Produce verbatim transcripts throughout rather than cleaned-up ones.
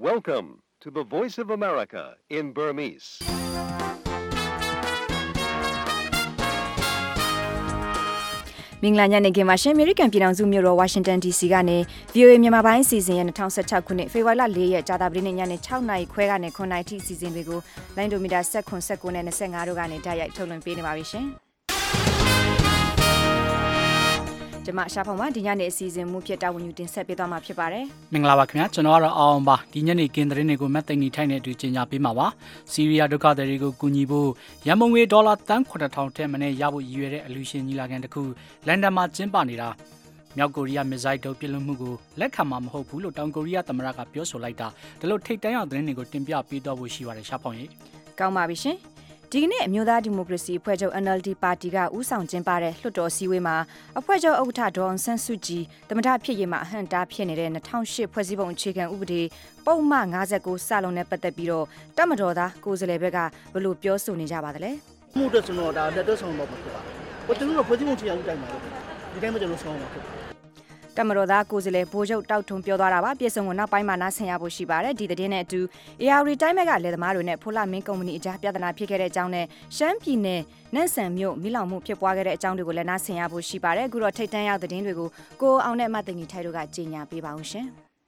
Welcome to the Voice of America in Burmese. ။မင်္ဂလာညနေခင်းပါရှင်။ အမေရိကန်ပြည်ထောင်စုမြို့တော်ဝါရှင်တန် ဒီ စီ ကနေ ဗွီအိုအေ မြန်မာပိုင်းအစီအစဉ်ရဲ့၂၀၁၆ခုနှစ်ဖေဖော်ဝါရီလ၄ရက်ကြာသပတေးနေ့ညနေ၆နာရီခွဲကနေ9နာရီထိအစီအစဉ်တွေကိုလိုင်းဒိုမီတာ၁၇ ၁၉နဲ့၂၅တို့ကနေတိုက်ရိုက်ထုတ်လွှင့်ပေးနေပါပြီရှင်။ကျွန်မရှာဖောင်ပါဒီညနေအစီအစဉ်မူဖြစ်တာဝန်ယူတင်ဆက်ပေးသွားမှာဖြစ်ပါတယ်။မင်္ဂလာပါခင်ဗျာကျွန်တော်ကတော့အောင်ပါဒီညနေကင်းသတင်းတွေကိုမတ်သိန်နေထိုင်နေတူကြီးညာပေးမှာပါ။ဆီးရီးယားဒုက္ခသည်တွေကိုကူညီဖို့ရန်ပုံငွေဒေါ်လာတန်းခုနှစ်ထောင်ထက်မနည်းရဖို့ရည်ရွယ်တဲ့အလူရှင်ညီလာခံတစ်ခုလန်ဒန်မှာကျင်းပနေတာမြောက်ကိုရီးယားမစ်ဇိုင်းဒုံးပစ်လွှတ်မှုကိုလက်ခံမှာမဟုတ်ဘူးလို့တောင်ကိုရီးယားသမ္မတကပြောဆိုလိုက်တာဒါလို့ထိတ်တန့်ရောက်သတင်းတွေကိုတင်ပြပေးတော့ဖို့ရှိပါတယ်ရှာဖောင်ကြီး။ကောင်းပါပြီရှင်။ဒီကနေ့အမျိုးသားဒီမိုကရေစီအဖွဲ့ချုပ် N L D ပါတီကဦးဆောင်ကျင်းပတဲ့လွှတ်တော်စည်းဝေးမှာအဖွဲ့ချုပ်ဥက္ကဋ္ဌဒေါ်အောင်ဆန်းစုကြည်သမ္မတဖြစ်ရေးမှာအဟန့်တားဖြစ်နေတဲ့၂၀၀၈ဖွဲ့စည်းပုံအခြေခံဥပဒေပုံမှန်၅၉စလုံးနဲ့ပတ်သက်ပြီးတော့တပ်မတော်သားကိုယ်စားလှယ်ဘက်ကဘယ်လိုပြောဆိုနေကြပါသလဲ။မှုတော့ကျွန်တော်ဒါလက်တော့ဆောင်တော့မှာဖြစ်ပါတယ်။ဟိုကျွန်တော်ဖွဲ့စည်းပုံအခြေခံဥပဒေမှာဒီတိုင်းမှာကျွန်တော်ဆောင်မှာဖြစ်ပါတယ်တမတော်သားကိုယ်စားလှယ်ဘိုးချုပ်တောက်ထုံပြောသွားတာပါပြည်စုံကနောက်ပိုင်းမှာနားဆင်ရဖို့ရှိပါတယ်ဒီသတင်းနဲ့အတူ A R D တိုင်းမဲ့ကလယ်သမားတွေနဲ့ဖိုလာမင်းကုမ္ပဏီအကြားပြဿနာဖြစ်ခဲ့တဲ့အကြောင်းနဲ့ရှမ်းပြည်နယ်နန့်ဆန်မြို့မိလောင်မှုဖြစ်ပွားခဲ့တဲ့အကြောင်းတွေကိုလည်းနားဆင်ရဖို့ရှိပါတယ်အခုတော့ထိတ်တန့်ရောက်သတင်းတွေကိုကိုအောင်နဲ့မသိင်ကြီးထိုက်တို့ကကြေညာပေးပါအောင်ရှင်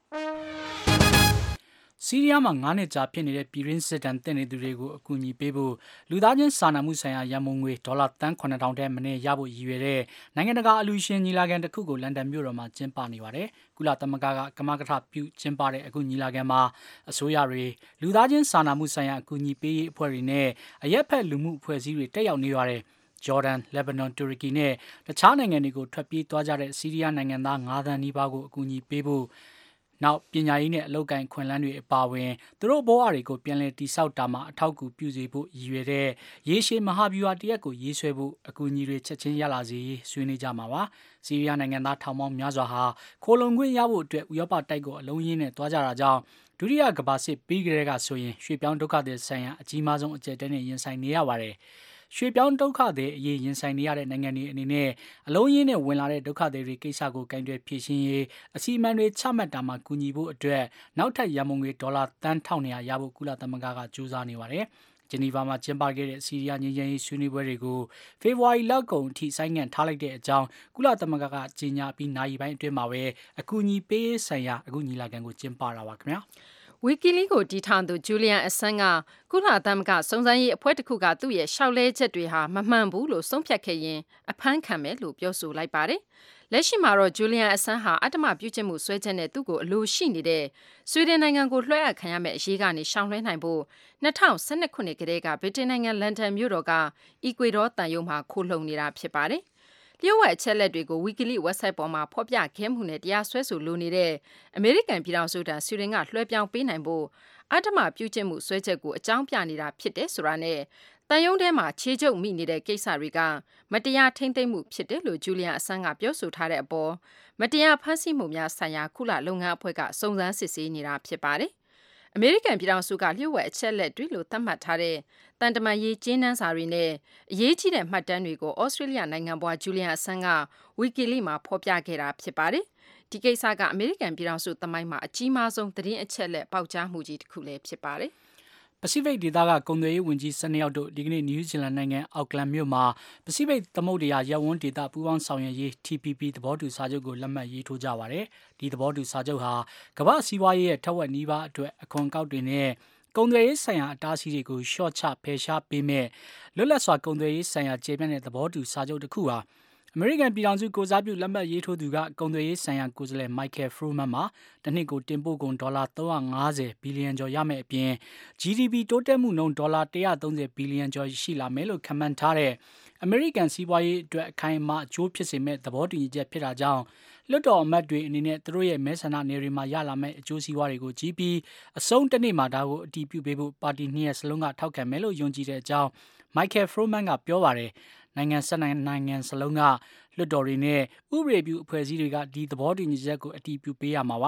ဆီးရီးယားမှာငါးနှစ်ကြာဖြစ်နေတဲ့ပြည်ရင်းစစ်တမ်းတင်နေသူတွေကိုအကူအညီပေးဖို့လူသားချင်းစာနာမှုဆိုင်ရာရန်ပုံငွေဒေါ်လာတန်းခုနှစ်ထောင်ထဲမနည်းရဖို့ရည်ရွယ်တဲ့နိုင်ငံတကာအလူရှင်ညီလာခံတစ်ခုကိုလန်ဒန်မြို့တော်မှာကျင်းပနေပါတယ်။ကုလသမဂ္ဂကကမကထပြုကျင်းပတဲ့အခုညီလာခံမှာအစိုးရတွေလူသားချင်းစာနာမှုဆိုင်ရာအကူအညီပေးရေးအဖွဲ့တွေနဲ့အရက်ဖက်လူမှုအဖွဲ့အစည်းတွေတက်ရောက်နေပါတယ်။ဂျော်ဒန်၊လက်ဘနွန်၊တူရကီနဲ့တခြားနိုင်ငံတွေကိုထွက်ပြေးသွားကြတဲ့ဆီးရီးယားနိုင်ငံသားငါးသန်းနီးပါးကိုအကူအညီပေးဖို့နောက်ပညာရေးနဲ့အလုပ်ကိုင်ခွင့်လန်းတွေအပါအဝင်သူတို့ဘဝတွေကိုပြန်လည်တည်ဆောက်တာမှာအထောက်အကူပြုစေဖို့ရည်ရွယ်တဲ့ရေရှည်မဟာဗျူဟာတရက်ကိုရေးဆွဲဖို့အကူအညီတွေချက်ချင်းရလာစေဆွေးနွေးကြမှာပါဆီးရီးယားနိုင်ငံသားထောင်ပေါင်းများစွာဟာခိုလုံခွင့်ရဖို့အတွက်ဥရောပတိုက်ကိုအလုံးရင်းနဲ့တွားကြတာကြောင့်ဒုတိယကမ္ဘာစစ်ပြီးကြတဲ့ကဆိုရင်ရွှေပြောင်းဒုက္ခသည်ဆိုင်ရာအကြီးမားဆုံးအကျပ်တဲနဲ့ရင်ဆိုင်နေရပါတယ်ရွှေပြောင်းဒုက္ခသည်အရေးရင်ဆိုင်နေရတဲ့နိုင်ငံတွေအနေနဲ့အလုံးရင်းနဲ့ဝင်လာတဲ့ဒုက္ခသည်တွေကိစ္စကိုကင်တွယ်ဖြေရှင်းရေးအစီအမံတွေချမှတ်တာမှာကူညီဖို့အတွက်နောက်ထပ်ရန်ပုံငွေဒေါ်လာတန်းထောင်နေရရဖို့ကုလသမဂ္ဂကကြိုးစားနေပါတယ်။ဂျနီဗာမှာကျင်းပခဲ့တဲ့ဆီးရီးယားငြိမ်းချမ်းရေးဆွေးနွေးပွဲတွေကိုဖေဖော်ဝါရီလကုန်အထိဆိုင်းငံ့ထားလိုက်တဲ့အကြောင်းကုလသမဂ္ဂကကြေညာပြီးနိုင်ပိုင်းအတွင်းမှာပဲအကူအညီပေးဆိုင်ရာအခုညီလာခံကိုကျင်းပတာပါခင်ဗျာ။ဝီကီလီကိုတီထောင်သူဂျူလီယန်အဆန်းကကုလသမဂ္ဂစုံစမ်းရေးအဖွဲ့တစ်ခုကသူ့ရဲ့ရှောက်လဲချက်တွေဟာမမှန်ဘူးလို့ဆုံးဖြတ်ခဲ့ရင်အဖမ်းခံမယ်လို့ပြောဆိုလိုက်ပါတယ်။လက်ရှိမှာတော့ဂျူလီယန်အဆန်းဟာအတ္တမပြုကျင့်မှုဆွဲချက်နဲ့သူ့ကိုအလိုရှိနေတဲ့ဆွီဒင်နိုင်ငံကိုလွှဲအပ်ခံရမယ့်အရေးကနေရှောင်လွှဲနိုင်ဖို့၂၀၁၂ခုနှစ်ကတည်းကဗြိတိန်နိုင်ငံလန်ဒန်မြို့တော်ကအီကွေဒေါတန်ယုံမှာခိုလှုံနေတာဖြစ်ပါတယ်။လျှို့ဝှက်အချက်လက်တွေကိုဝီကီလီ website ပေါ်မှာဖော်ပြခဲ့မှုနဲ့တရားစွဲဆိုလိုနေတဲ့အမေရိကန်ပြည်ထောင်စုတန်ဆွီဒင်ကလွှဲပြောင်းပေးနိုင်ဖို့အတ္တမပြုကျင့်မှုဆွဲချက်ကိုအကြောင်းပြနေတာဖြစ်တယ်ဆိုတာနဲ့တန်ယုံထဲမှာခြေချုပ်မိနေတဲ့ကိစ္စတွေကမတရားထိမ့်သိမ်းမှုဖြစ်တယ်လို့ဂျူလီယန်အဆန်းကပြောဆိုထားတဲ့အပေါ်မတရားဖမ်းဆီးမှုများဆိုင်ရာကုလလုပ်ငန်းအဖွဲ့ကစုံစမ်းစစ်ဆေးနေတာဖြစ်ပါတယ်။အမေရိကန်ပြည်ထောင်စုကလျှို့ဝှက်အချက်လက်တွေလို့သတ်မှတ်ထားတဲ့တန်တမာရေးကျင်းနှန်းစာတွေနဲ့အရေးကြီးတဲ့မှတ်တမ်းတွေကိုဩစတြေးလျနိုင်ငံပွားဂျူလီယန်အဆန်းကဝီကီလီမှာဖော်ပြခဲ့တာဖြစ်ပါတယ်။ဒီကိစ္စကအမေရိကန်ပြည်ထောင်စုသမိုင်းမှာအကြီးမားဆုံးသတင်းအချက်လက်ပေါက်ကြားမှုကြီးတစ်ခုလည်းဖြစ်ပါတယ်။ပစိဖိတ်ဒေသကကုန်သွယ်ရေးဝန်ကြီး၁၂ယောက်တို့ဒီကနေ့နယူးဇီလန်နိုင်ငံအောက်ကလန်မြို့မှာပစိဖိတ်သမုဒ္ဒရာရပ်ဝန်းဒေသပူးပေါင်းဆောင်ရွက်ရေး T P P သဘောတူစာချုပ်ကိုလက်မှတ်ရေးထိုးကြပါတယ်။ဒီသဘောတူစာချုပ်ဟာကမ္ဘာ့စီးပွားရေးရဲ့ထက်ဝက်နီးပါးအတွက်အခွန်ကောက်တွေနဲ့ကုန်သွယ်ရေးဆိုင်ရာအတားအဆီးတွေကိုရှော့ချဖယ်ရှားပေးမဲ့လွတ်လပ်စွာကုန်သွယ်ရေးဆိုင်ရာကျေပြန့်တဲ့သဘောတူစာချုပ်တစ်ခုဟာအမေရိကန်ပြည်ထောင်စုကိုစားပြုလက်မှတ်ရေးထိုးသူကကုန်သွယ်ရေးဆိုင်ရာကိုယ်စားလှယ် Michael Froman မှာတနှစ်ကိုတင်ပို့ကုန်ဒေါ်လာ၃၅၀ဘီလီယံကျော်ရမယ့်အပြင် G D P တိုးတက်မှုနှုန်းဒေါ်လာ၁၃၀ဘီလီယံကျော်ရှိလာမယ်လို့ခန့်မှန်းထားတဲ့အမေရိကန်စီးပွားရေးအတွက်အခိုင်အမာအကျိုးဖြစ်စေမဲ့သဘောတူညီချက်ဖြစ်တာကြောင့်လွှတ်တော်အမတ်တွေအနေနဲ့သူတို့ရဲ့မဲဆန္ဒနယ်တွေမှာရလာမယ့်အကျိုးစီးပွားတွေကိုကြည့်ပြီးအဆုံးတစ်နေ့မှာဒါကိုအတည်ပြုပေးဖို့ပါတီနှစ်ရပ်စလုံးကထောက်ခံမယ်လို့ယုံကြည်တဲ့အကြောင်း Michael Froman ကပြောပါတယ်နိုင်ငံဆက်နိုင်ငံစလုံးကလွှတ်တော်တွေနဲ့ဥပဒေပြုအဖွဲ့အစည်းတွေကဒီသဘောတူညီချက်ကိုအတည်ပြုပေးရမှာပါ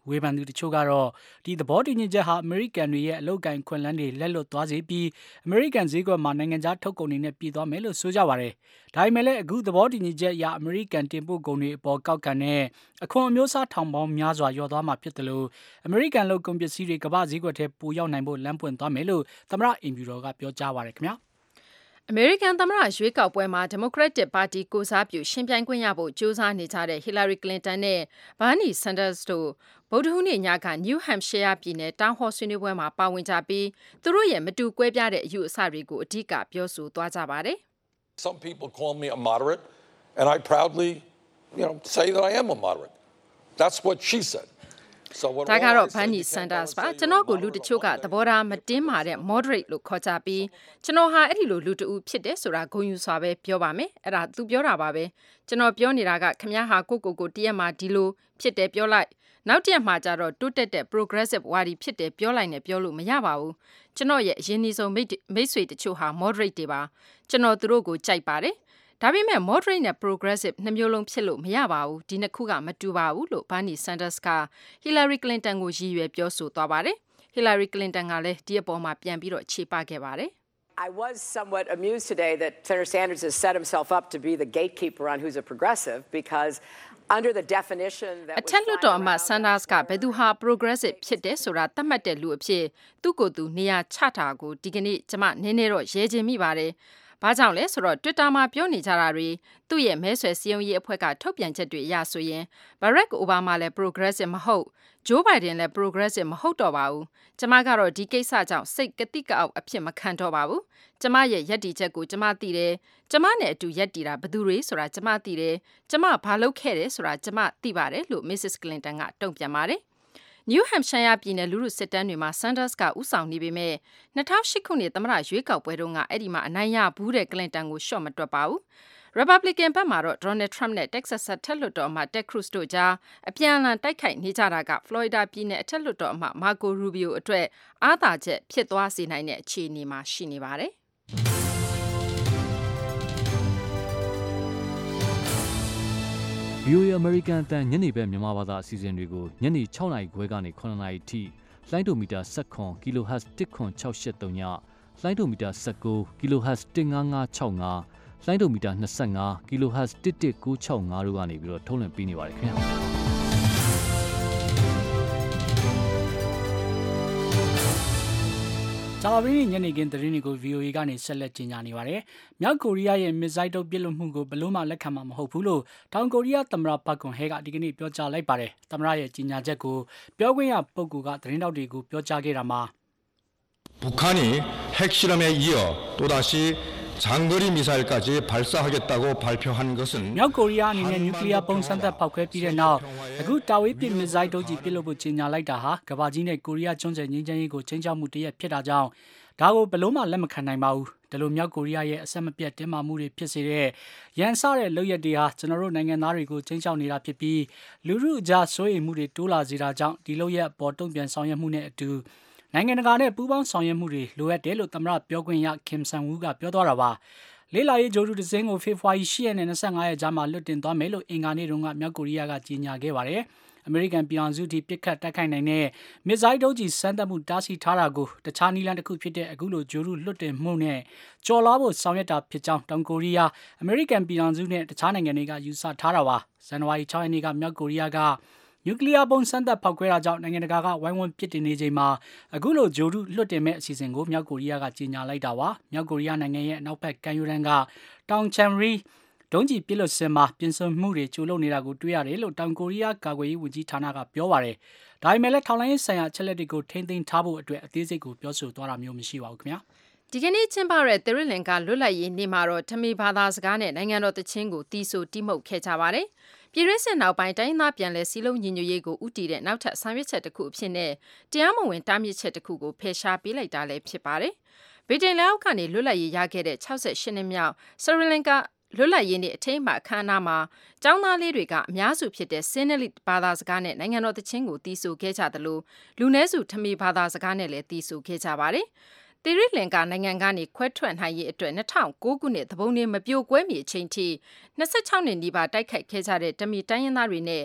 ဝေဖန်သူတချို့ကတော့ဒီသဘောတူညီချက်ဟာအမေရိကန်တွေရဲ့အလုပ်ကိုင်ခွင့်လန်းတွေလက်လွတ်သွားစေပြီးအမေရိကန်ဈေးကွက်မှာနိုင်ငံခြားထုတ်ကုန်တွေနဲ့ပြည်သွားမယ်လို့ဆိုကြပါတယ်။ဒါပေမဲ့လည်းအခုသဘောတူညီချက်အရအမေရိကန်တင်ပို့ကုန်တွေအပေါ်ကောက်ခံတဲ့အခွန်အမျိုးအစားထောင်ပေါင်းများစွာလျော့သွားမှာဖြစ်တယ်လို့အမေရိကန်လုပ်ကုန်ပစ္စည်းတွေကမ္ဘာဈေးကွက်ထဲပိုရောက်နိုင်ဖို့လမ်းပွင့်သွားမယ်လို့သမ္မတအင်ဖြူတော်ကပြောကြားပါတယ်ခင်ဗျာ။အမေရိကန်သမ္မတရွေးကောက်ပွဲမှာဒီမိုကရက်တစ်ပါတီကိုစားပြုရှင်ပြိုင်ခွင့်ရဖို့ကြိုးစားနေကြတဲ့ဟီလာရီကလင်တန်နဲ့ဘာနီဆန်ဒါစ်တို့ဗုဒ္ဓဟူးနေ့ညကနယူးဟမ်ရှိုင်းယားပြည်နယ်တောင်ဟော်ဆွေးနွေးပွဲမှာပါဝင်ကြပြီးသူတို့ရဲ့မတူကွဲပြားတဲ့အယူအဆတွေကိုအဓိကပြောဆိုသွားကြပါတယ်။ Some people call me a moderate and I proudly, you know, say that I am a moderate. That's what she said. ဒါကတော့ဘာနီဆန်ဒါစ်ပါကျွန်တော်ကိုလူတချို့ကသဘောထားမတင်းမာတဲ့ moderate လို့ခေါ်ကြပြီးကျွန်တော်ဟာအဲ့ဒီလိုလူတဦးဖြစ်တယ်ဆိုတာဂုဏ်ယူစွာပဲပြောပါမယ်အဲ့ဒါသူပြောတာပါပဲကျွန်တော်ပြောနေတာကခမည်းဟာကိုကိုကိုတရက်မှာဒီလိုဖြစ်တယ်ပြောလိုက်နောက်တရက်မှာကျတော့တိုးတက်တဲ့ progressive ဝါဒီဖြစ်တယ်ပြောလိုက်နဲ့ပြောလို့မရပါဘူးကျွန်တော်ရဲ့အရင်ဒီဆုံးမိတ်မိတ်ဆွေတချို့ဟာ moderate တွေပါကျွန်တော်သူတို့ကိုကြိုက်ပါတယ်ဒါပေမဲ့ moderate နဲ့ progressive နှစ်မျိုးလုံးဖြစ်လို့မရပါဘူးဒီနှစ်ခုကမတူပါဘူးလို့ဘာနီဆန်ဒါစ်ကဟီလာရီကလင်တန်ကိုရည်ရွယ်ပြောဆိုသွားပါတယ်ဟီလာရီကလင်တန်ကလည်းဒီအပေါ်မှာပြန်ပြီးတော့ခြေပခဲ့ပါတယ် I was somewhat amused today that Senator Sanders has set himself up to be the gatekeeper on who's a progressive because under the definition that အထက်လွှတ်တော်အမတ်ဆန်ဒါစ်ကဘယ်သူဟာ progressive ဖြစ်တယ်ဆိုတာသတ်မှတ်တဲ့လူအဖြစ်သူ့ကိုယ်သူနေရာချတာကိုဒီကနေ့ကျမနည်းနည်းတော့ရဲချင်မိပါတယ်ဘာကြောင့်လဲဆိုတော့ Twitter မှာပြောနေကြတာတွေသူ့ရဲ့မဲဆွယ်စည်းရုံးရေးအဖွဲ့ကထုတ်ပြန်ချက်တွေအရဆိုရင် Barack Obama လည်း progressive မဟုတ် Joe Biden လည်း progressive မဟုတ်တော့ပါဘူးကျမကတော့ဒီကိစ္စကြောင့်စိတ်ကတိကအောက်အဖြစ်မခံတော့ပါဘူးကျမရဲ့ယက်တီချက်ကိုကျမသိတယ်ကျမနဲ့အတူယက်တီတာဘယ်သူတွေဆိုတာကျမသိတယ်ကျမဘာလုပ်ခဲ့တယ်ဆိုတာကျမသိပါတယ်လို့ Missus Clinton ကတုံ့ပြန်ပါတယ်နယူးဟမ်ရှိုင်းယားပြည်နယ်လူထုစစ်တမ်းတွေမှာဆန်ဒါစ်ကဦးဆောင်နေပေမဲ့၂၀၀၈ခုနှစ်သမ္မတရွေးကောက်ပွဲတုန်းကအဲ့ဒီမှာအနိုင်ရဘူးတဲ့ကလင်တန်ကိုရှော့မတွက်ပါဘူး။ Republican ဘက်မှာတော့ Donald Trump နဲ့ Texas အထက်လွှတ်တော်အမတ် Ted Cruz တို့ကြားအပြန်အလှန်တိုက်ခိုက်နေကြတာက Florida ပြည်နယ်အထက်လွှတ်တော်အမတ် Marco Rubio အတွက်အားသာချက်ဖြစ်သွားစေနိုင်တဲ့အခြေအနေမှာရှိနေပါတယ်။ဗီအိုအေ American အသံညနေပဲမြန်မာဘာသာအစီအစဉ်တွေကိုညနေ၆နာရီခွဲကနေ၇နာရီထိလိုင်းဒိုမီတာ၁၇ kHz တစ်ခွန်၆၈၃ညလိုင်းဒိုမီတာ၁၉ kHz တစ်၅၅၆၅လိုင်းဒိုမီတာ၂၅ kHz တစ်တစ်၉၆၅တို့ကနေပြီးတော့ထုတ်လွှင့်ပေးနေပါတယ်ခင်ဗျာဂျာဗီညနေခင်းသတင်းတွေကို ဗီအိုအေ ကနေဆက်လက်ကြီးညာနေပါတယ်။မြောက်ကိုရီးယားရဲ့မစ်ဇိုင်းဒုံးပစ်လွှတ်မှုကိုဘယ်လို့မှလက်ခံမှာမဟုတ်ဘူးလို့တောင်ကိုရီးယားသမ္မတပါကွန်ဟဲကဒီကနေ့ပြောကြားလိုက်ပါတယ်။သမ္မတရဲ့ကြီးညာချက်ကိုပြောခွင့်ရပုဂ္ဂိုလ်ကသတင်းတောက်တွေကိုပြောကြားခဲ့တာမှာ 북한이 핵실험에 이어 또다시 장거리 미사일까지 발사하겠다고 발표한 것은 မြောက်ကိုရီးယားအနေနဲ့နျူကလ িয়ার ပုံစံသက်ပောက်ခွဲပြီးတဲ့နောက်အခုတာဝေးပစ်မစ်ဇိုင်းဒုံးကြီးပစ်လို့ဖို့ကြီးညာလိုက်တာဟာကမ္ဘာကြီးနဲ့ကိုရီးယားကျွန်းဆွယ်ငြိမ်းချမ်းရေးကိုချိန်ချောက်မှုတရက်ဖြစ်တာကြောင့်ဒါကိုဘယ်လို့မှလက်မခံနိုင်ပါဘူးဒါလိုမြောက်ကိုရီးယားရဲ့အဆက်မပြတ်တင်းမာမှုတွေဖြစ်စေတဲ့ရန်စတဲ့လုပ်ရက်တွေဟာကျွန်တော်တို့နိုင်ငံသားတွေကိုချိန်ချောက်နေတာဖြစ်ပြီးလူမှုအကြားစိုးရိမ်မှုတွေတိုးလာစေတာကြောင့်ဒီလုပ်ရက်ပေါ်တုံ့ပြန်ဆောင်ရွက်မှုနဲ့အတူနိုင်ငံတကာနဲ့ပူးပေါင်းဆောင်ရွက်မှုတွေလိုအပ်တယ်လို့သမ္မတပြောခွင့်ရကင်ဆန်ဝူကပြောသွားတာပါလေးလာရေးဂျိုဒူဒဇင်းကိုဖေဖော်ဝါရီ၈ရက်နဲ့၂၅ရက်ကြားမှာလွတ်တင်သွားမယ်လို့အင်္ဂါနေ့တုန်းကမြောက်ကိုရီးယားကကြေညာခဲ့ပါတယ်အမေရိကန်ပြည်ထောင်စုတီပစ်ခတ်တိုက်ခိုက်နိုင်တဲ့မစ်ဇိုင်းဒုံးကြီးစမ်းသပ်မှုတားဆီးထားတာကိုတခြားနည်းလမ်းတစ်ခုဖြစ်တဲ့အခုလိုဂျိုဒူလွတ်တင်မှုနဲ့ကြော်လာဖို့ဆောင်ရွက်တာဖြစ်ကြောင်းတောင်ကိုရီးယားအမေရိကန်ပြည်ထောင်စုနဲ့တခြားနိုင်ငံတွေကယူဆထားတာပါဇန်နဝါရီ၆ရက်နေ့ကမြောက်ကိုရီးယားကနျူကလ িয়ার ပုံစံသက်ဖောက်ခွဲတာကြောင့်နိုင်ငံတကာကဝိုင်းဝန်းပစ်တင်နေချိန်မှာအခုလိုဂျိုဒူလွတ်တင်မဲ့အစီအစဉ်ကိုမြောက်ကိုရီးယားကကြေညာလိုက်တာပါမြောက်ကိုရီးယားနိုင်ငံရဲ့အနောက်ဘက်ကမ်းရိုးတန်းကတောင်ချန်ရီဒုံးကြီးပစ်လွတ်စင်မှာပြင်ဆင်မှုတွေကျိုးလုံနေတာကိုတွေ့ရတယ်လို့တောင်ကိုရီးယားကာကွယ်ရေးဝန်ကြီးဌာနကပြောပါတယ်ဒါပေမဲ့လည်းထောက်လှမ်းရေးဆိုင်ရာအချက်လက်တွေကိုထိန်းသိမ်းထားဖို့အတွက်အသေးစိတ်ကိုပြောဆိုသွားတာမျိုးမရှိပါဘူးခင်ဗျာဒီကနေ့ကျင်းပတဲ့သီရိလင်္ကာလွတ်လပ်ရေးနေ့မှာတော့ထမီဘာသာစကားနဲ့နိုင်ငံတော်သချင်းကိုတီးဆိုတီးမှုတ်ခဲ့ကြပါတယ်။ပြည်တွင်းစစ်နောက်ပိုင်းတိုင်းသားပြန်လည်စည်းလုံးညီညွတ်ရေးကိုဥတီတဲ့နောက်ထပ်ဆောင်ရွက်ချက်တစ်ခုအဖြစ်နဲ့တရားမဝင်တားမြစ်ချက်တစ်ခုကိုဖယ်ရှားပေးလိုက်တာလည်းဖြစ်ပါတယ်။ဗြိတိန်လက်အောက်ကနေလွတ်လပ်ရေးရခဲ့တဲ့၆၈နှစ်မြောက်သီရိလင်္ကာလွတ်လပ်ရေးနေ့အထိမ်းအမှတ်အခမ်းအနားမှာကျောင်းသားလေးတွေကအများစုဖြစ်တဲ့စင်းနလီဘာသာစကားနဲ့နိုင်ငံတော်သချင်းကိုတီးဆိုခဲ့ကြသလိုလူနည်းစုထမီဘာသာစကားနဲ့လည်းတီးဆိုခဲ့ကြပါတယ်။သီရိလင်္ကာနိုင်ငံကနေခွဲထွက်နိုင်ရေးအတွက်၂၀၀၉ခုနှစ်သဘုံနေမပြိုကွဲမီအချိန်ထိ၂၆နှစ်နီးပါးတိုက်ခိုက်ခဲ့ကြတဲ့တမီတိုင်းရင်းသားတွေနဲ့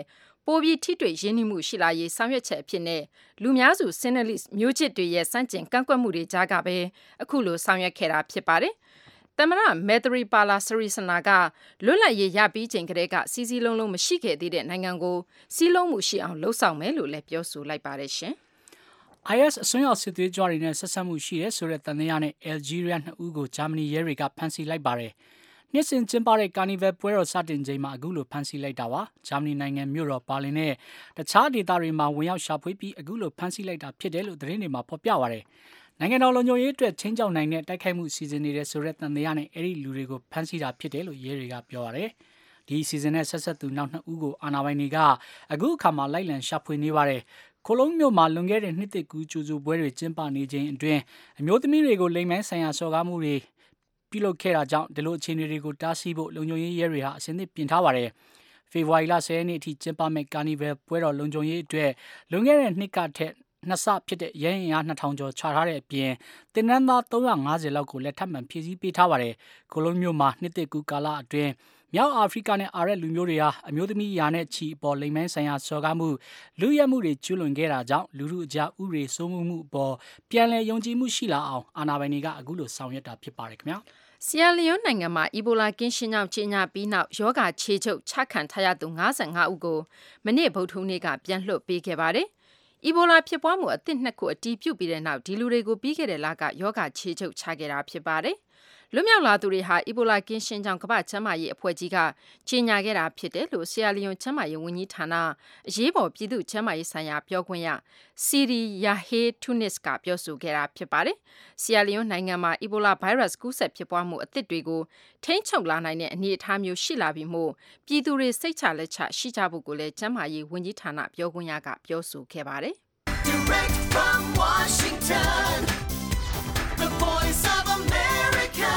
ပိုပြီးထိတွေ့ရင်းနှီးမှုရှိလာရေးဆောင်ရွက်ချက်အဖြစ်နဲ့လူများစု Sinhalese မျိုးချစ်တွေရဲ့စန့်ကျင်ကန့်ကွက်မှုတွေကြားကပဲအခုလိုဆောင်ရွက်ခဲ့တာဖြစ်ပါတယ်။သမ္မတ Maithripala Sirisena ကလွတ်လပ်ရေးရပြီးချိန်ကတည်းကစီးစီးလုံးလုံးမရှိခဲ့သေးတဲ့နိုင်ငံကိုစီးလုံးမှုရှိအောင်လှုံ့ဆော်မယ်လို့လည်းပြောဆိုလိုက်ပါတယ်ရှင်။ I S အစွန်းရောက်စစ်သွေးကြွတွေနဲ့ဆက်ဆက်မှုရှိတဲ့ဆိုတဲ့တန်တရားနဲ့ Algeria နှစ်ဦးကိုဂျာမနီရဲတွေကဖမ်းဆီးလိုက်ပါတယ်။နှစ်စဉ်ကျင်းပတဲ့ကာနီဗယ်ပွဲတော်စတင်ချိန်မှာအခုလိုဖမ်းဆီးလိုက်တာပါ။ဂျာမနီနိုင်ငံမြို့တော်ဘာလင်နဲ့တခြားဒေသတွေမှာဝင်ရောက်ရှာဖွေပြီးအခုလိုဖမ်းဆီးလိုက်တာဖြစ်တယ်လို့သတင်းတွေမှာဖော်ပြပါတယ်။နိုင်ငံတော်လုံခြုံရေးအတွက်ချင်းကြောင်နိုင်တဲ့တိုက်ခိုက်မှုစီစဉ်နေတဲ့ဆိုတဲ့တန်တရားနဲ့အဲ့ဒီလူတွေကိုဖမ်းဆီးတာဖြစ်တယ်လို့ရဲတွေကပြောပါတယ်။ဒီစီစဉ်နဲ့ဆက်ဆက်သူနောက်နှစ်ဦးကိုအာဏာပိုင်တွေကအခုအခါမှာလိုက်လံရှာဖွေနေပါတယ်။ခိုလုံးမြို့မှာလွန်ခဲ့တဲ့နှစ်သစ်ကူးကြိုဆိုပွဲတွေကျင်းပနေခြင်းအတွင်းအမျိုးသမီးတွေကိုလိမ်မိုင်းဆိုင်ရာစော်ကားမှုတွေပြုလုပ်ခဲ့တာကြောင့်ဒီလိုအခြေအနေတွေကိုတားဆီးဖို့လုံခြုံရေးရဲတွေဟာအစင်းသစ်ပြင်ထားပါတယ်။ဖေဖော်ဝါရီလဆယ်ရက်နေ့အထိကျင်းပမဲ့ကာနီဗယ်ပွဲတော်လုံခြုံရေးအတွက်လွန်ခဲ့တဲ့နှစ်ကထက်နှစ်ဆဖြစ်တဲ့ရဲရင်အားနှစ်ထောင်ကျော်ချထားတဲ့အပြင်တင်နန်းသားသုံးရာငါးဆယ်လောက်ကိုလက်ထပ်မှန်ဖြည့်ဆည်းပေးထားပါတယ်။ခိုလုံးမြို့မှာနှစ်သစ်ကူးကာလအတွင်းမြောက်အာဖရိကနဲ့အာရက်လူမျိုးတွေဟာအမျိုးသမီးယာနဲ့ချီအပေါ်လိမ်မိုင်းဆိုင်ရာစော်ကားမှုလူရဲမှုတွေကျူးလွန်ခဲ့တာကြောင့်လူမှုအကြားဥပဒေစိုးမိုးမှုအပေါ်ပြန်လည်ယုံကြည်မှုရှိလာအောင်အာဏာပိုင်တွေကအခုလိုဆောင်ရွက်တာဖြစ်ပါတယ်ခင်ဗျာ။ဆီယာလီယွန်းနိုင်ငံမှာအီဘိုလာကင်းရှင်းကြောင်းကြေညာပြီးနောက်ယောဂခြေချုပ်ချခံထားရသူ၅၅ဦးကိုမနေ့ဗုဒ္ဓဟူးနေ့ကပြန်လွှတ်ပေးခဲ့ပါတယ်။အီဘိုလာဖြစ်ပွားမှုအသစ်နှစ်ခုအတည်ပြုပြီးတဲ့နောက်ဒီလူတွေကိုပြီးခဲ့တဲ့လကယောဂခြေချုပ်ချခဲ့တာဖြစ်ပါတယ်။လွတ်မြောက်လာသူတွေဟာအီဘိုလာကင်းရှင်းကြောင်းကမ္ဘာ့ကျန်းမာရေးအဖွဲ့ကြီးကကြေညာခဲ့တာဖြစ်တယ်လို့ဆီယာလီယွန်ကျန်းမာရေးဝန်ကြီးဌာနအရေးပေါ်ပြည်သူ့ကျန်းမာရေးဆိုင်ရာပြောခွင့်ရစီရီယာဟေးတူနစ်ကပြောဆိုခဲ့တာဖြစ်ပါတယ်။ဆီယာလီယွန်နိုင်ငံမှာအီဘိုလာဗိုင်းရပ်စ်ကူးစက်ဖြစ်ပွားမှုအသစ်တွေကိုထိန်းချုပ်လာနိုင်တဲ့အနေအထားမျိုးရှိလာပြီးမှပြည်သူတွေစိတ်ချလက်ချရှိကြဖို့ကိုလည်းကျန်းမာရေးဝန်ကြီးဌာနပြောခွင့်ရကပြောဆိုခဲ့ပါတယ်။ Direct from Washington, the voice of America.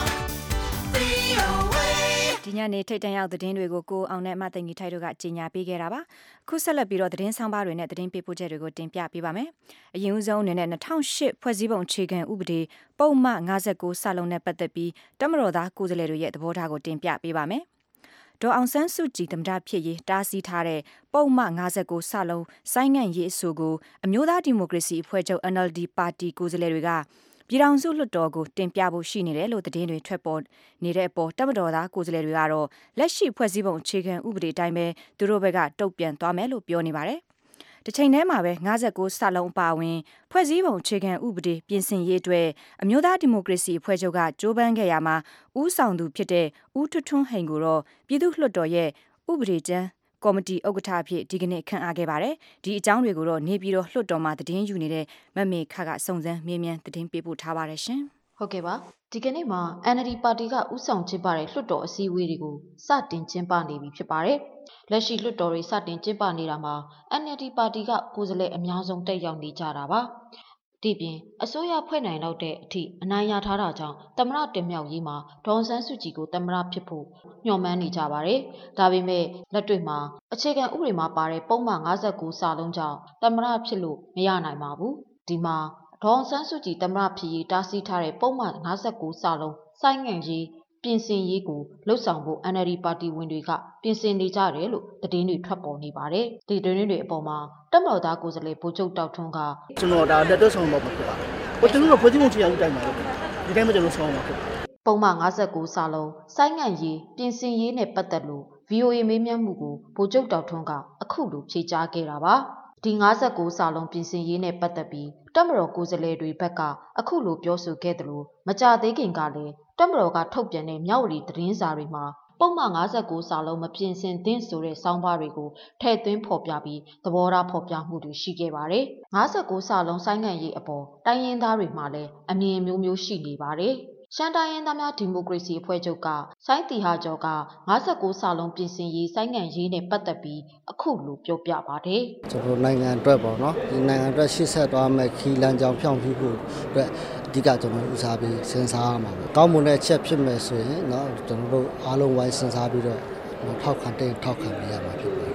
ဒီညနေထိတ်တန့်ရောက်သတင်းတွေကိုကိုအောင်နဲ့မသိင်ကြီးထိုက်တို့ကကြီးညာပေးခဲ့တာပါခုဆက်လက်ပြီးတော့သတင်းဆောင်ပါတွေနဲ့သတင်းပေးပို့ချက်တွေကိုတင်ပြပေးပါမယ်အရင်ဦးဆုံးအနေနဲ့၂၀၀၈ဖွဲ့စည်းပုံအခြေခံဥပဒေပုံမှန်၅၉စလုံးနဲ့ပတ်သက်ပြီးတမတော်သားကိုယ်စားလှယ်တွေရဲ့သဘောထားကိုတင်ပြပေးပါမယ်ဒေါ်အောင်ဆန်းစုကြည်သမ္မတဖြစ်ရေးတားဆီးထားတဲ့ပုံမှန်၅၉စလုံးဆိုင်းငံ့ရေးအဆိုကိုအမျိုးသားဒီမိုကရေစီအဖွဲ့ချုပ် N L D ပါတီကိုယ်စားလှယ်တွေကပြည်ထောင်စုလွှတ်တော်ကိုတင်ပြဖို့ရှိနေတယ်လို့သတင်းတွေထွက်ပေါ်နေတဲ့အပေါ်တပ်မတော်သားကိုယ်စားလှယ်တွေကတော့လက်ရှိဖွဲ့စည်းပုံအခြေခံဥပဒေအတိုင်းပဲသူတို့ဘက်ကတုံ့ပြန်သွားမယ်လို့ပြောနေပါတယ်။တစ်ချိန်တည်းမှာပဲ၅၉စလုံးအပါအဝင်ဖွဲ့စည်းပုံအခြေခံဥပဒေပြင်ဆင်ရေးအတွက်အမျိုးသားဒီမိုကရေစီအဖွဲ့ချုပ်ကကြိုးပမ်းခဲ့ရမှာဦးဆောင်သူဖြစ်တဲ့ဦးထွန်းထွန်းဟိန်ကိုတော့ပြည်သူ့လွှတ်တော်ရဲ့ဥပဒေကျမ်းကော်မတီဥက္ကဋ္ဌအဖြစ်ဒီကနေ့ခန့်အပ်ခဲ့ပါတယ်။ဒီအကြောင်းတွေကိုတော့နေပြည်တော်လွှတ်တော်မှာသတင်းယူနေတဲ့မမေခကစုံစမ်းမေးမြန်းသတင်းပေးပို့ထားပါတယ်ရှင်။ဟုတ်ကဲ့ပါ။ဒီကနေ့မှာ N L D ပါတီကဥဆောင်ကျင်းပတဲ့လွှတ်တော်အစည်းအဝေးတွေကိုစတင်ကျင်းပနေပြီဖြစ်ပါတယ်။လက်ရှိလွှတ်တော်တွေစတင်ကျင်းပနေတာမှာ N L D ပါတီကကိုယ်စားလှယ်အများဆုံးတက်ရောက်နေကြတာပါ။ဒီပြင်အစိုးရဖွဲ့နိုင်တော့တဲ့အထိအနိုင်ရထားတာကြောင့်သမ္မတတင်မြောက်ရေးမှာဒေါ်အောင်ဆန်းစုကြည်ကိုသမ္မတဖြစ်ဖို့ညှော်မှန်းနေကြပါတယ်။ဒါပေမဲ့လက်တွေ့မှာအခြေခံဥပဒေမှာပါတဲ့ပုံမှန်၅၉စာလုံးကြောင့်သမ္မတဖြစ်လို့မရနိုင်ပါဘူး။ဒီမှာဒေါ်အောင်ဆန်းစုကြည်သမ္မတဖြစ်ရေးတားဆီးထားတဲ့ပုံမှန်၅၉စာလုံးဆိုင်းငံ့ရေးပြင်ဆင်ရေးကိုလှုပ်ဆောင်ဖို့ N L D ပါတီဝင်တွေကပြင်ဆင်နေကြတယ်လို့သတင်းတွေထွက်ပေါ်နေပါတယ်။ဒီသတင်းတွေအပေါ်မှာတပ်မတော်သားကိုယ်စားလှယ်ဗိုလ်ချုပ်တောက်ထွန်းကကျွန်တော်ဒါလက်တွဲဆောင်မှာဖြစ်ပါတယ်။ဟိုကျွန်တော်ဖွဲ့စည်းပုံအခြေခံဥပဒေတိုင်းမှာဒီတိုင်းမှာကျွန်တော်ဆောင်မှာဖြစ်ပါတယ်။ပုံမှန်၅၉စာလုံးဆိုင်းငံ့ရေးပြင်ဆင်ရေးနဲ့ပတ်သက်လို့ V O A မေးမြန်းမှုကိုဗိုလ်ချုပ်တောက်ထွန်းကအခုလိုဖြေကြားခဲ့တာပါ။ဒီ၅၉စာလုံးပြင်ဆင်ရေးနဲ့ပတ်သက်ပြီးတပ်မတော်ကိုယ်စားလှယ်တွေဘက်ကအခုလိုပြောဆိုခဲ့တယ်လို့မကြသေးခင်ကလည်းတပ်မတော်ကထုတ်ပြန်တဲ့မြောက်ဝတီသတင်းစာတွေမှာပုံမှန်၅၉စာလုံးမပြင်ဆင်သင့်ဆိုတဲ့စောင်းပါးတွေကိုထည့်သွင်းဖော်ပြပြီးသဘောထားဖော်ပြမှုတွေရှိခဲ့ပါတယ်။၅၉စာလုံးဆိုင်းငံ့ရေးအပေါ်တိုင်းရင်းသားတွေမှလည်းအမြင်မျိုးမျိုးရှိနေပါတယ်။ရှမ်းတိုင်းရင်းသားများဒီမိုကရေစီအဖွဲ့ချုပ်ကစိုင်းတီဟာကျော်က၅၉စာလုံးပြင်ဆင်ရေးဆိုင်းငံ့ရေးနဲ့ပတ်သက်ပြီးအခုလိုပြောပြပါတယ်။ကျွန်တော်နိုင်ငံအတွက်ပေါ့နော်ဒီနိုင်ငံအတွက်ရှေ့ဆက်သွားမယ့်ခီးလမ်းကြောင်းဖြောင့်ဖြူးဖို့အတွက်အဓိကကျွန်တော်ဦးစားပြီးစဉ်းစားရမှာပေါ့။ကောင်းမွန်တဲ့အချက်ဖြစ်မယ်ဆိုရင်เนาะကျွန်တော်တို့အားလုံးဝိုင်းစဉ်းစားပြီးတော့ထောက်ခံတဲ့ထောက်ခံပေးရမှာဖြစ်ပါတယ်။